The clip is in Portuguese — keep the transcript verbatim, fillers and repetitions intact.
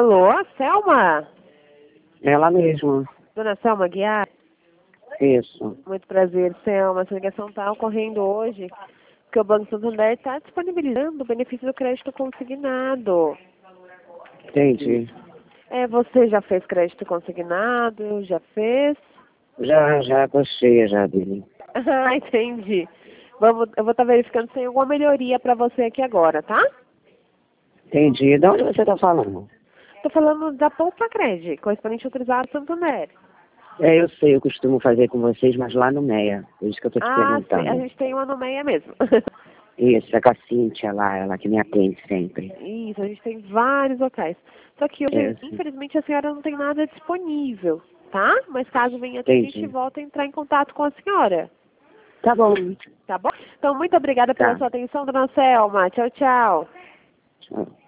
Alô, Selma? Ela mesma. Dona Selma Guiar? Isso. Muito prazer, Selma. Essa ligação está ocorrendo hoje porque o Banco Santander está disponibilizando o benefício do crédito consignado. Entendi. É, você já fez crédito consignado? Já fez? Já, já gostei já dele. Ah, entendi. Vamos, eu vou estar verificando se tem alguma melhoria para você aqui agora, tá? Entendi. De onde você está falando? Estou falando da Poupa Cred, correspondente autorizado Santander. É, eu sei, eu costumo fazer com vocês, mas lá no Meia. Por isso que eu estou te Ah, sim, perguntando. a gente tem uma no meia mesmo. Isso, é com a Cíntia lá, ela que me atende sempre. Isso, a gente tem vários locais. Só que hoje, É, sim. infelizmente, a senhora não tem nada disponível, tá? Mas caso venha, a Entendi. gente volta a entrar em contato com a senhora. Tá bom. Tá bom? Então, muito obrigada pela Tá. sua atenção, dona Selma. Tchau, tchau. Tchau.